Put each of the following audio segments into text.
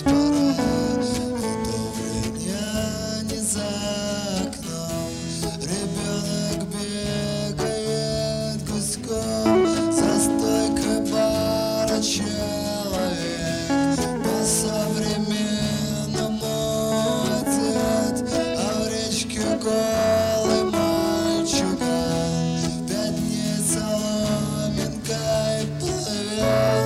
Ложись пора, удобрения не за окном. Ребенок бегает гуськом, за стойкой бара человек по-современному одет, а в речке голый мальчуган 5 дней соломинкой плывет.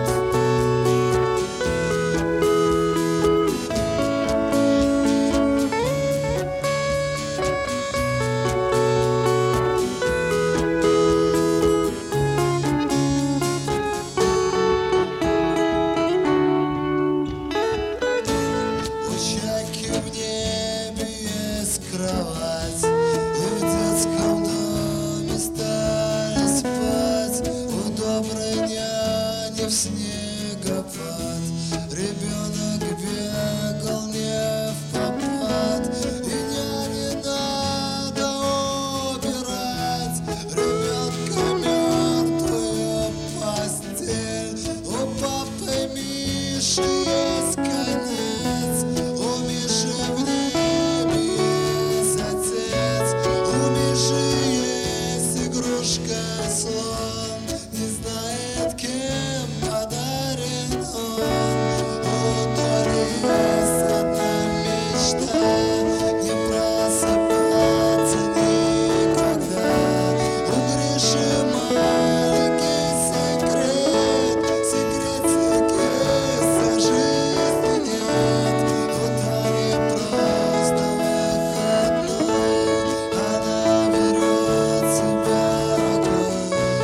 В небе есть кровать, и в детском доме стали спать у доброй няни в снегопад. Ребенок бегал не в попад, и няне надо убирать ребенка мертвую постель. У папы Миши есть конец, у Миши в небе есть отец, у Миши есть игрушка слон, не знает, кем подарен он. У Толи есть одна мечта, не просыпаться никогда. У Гриши маленький секрет, секретики за жизни нет. У Тани просто выходной, она берет себя рукой.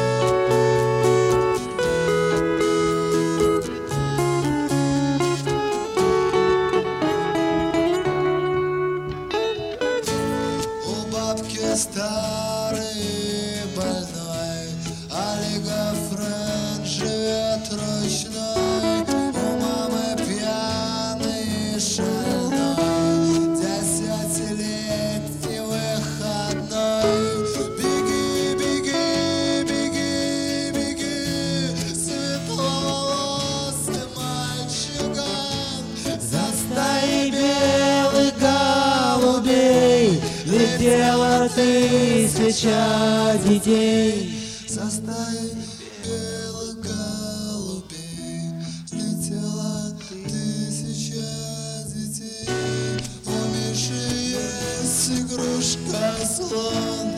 У бабки старый и больной, олигофрен живет ручной. У мамы пьяный и шальной, 10-летний выходной. Беги, беги, беги, беги, светловолосый мальчуган. За стаей белых голубей летела тысяча детей. За стаей белых голубей летела 1000 детей. У Миши есть игрушка слон,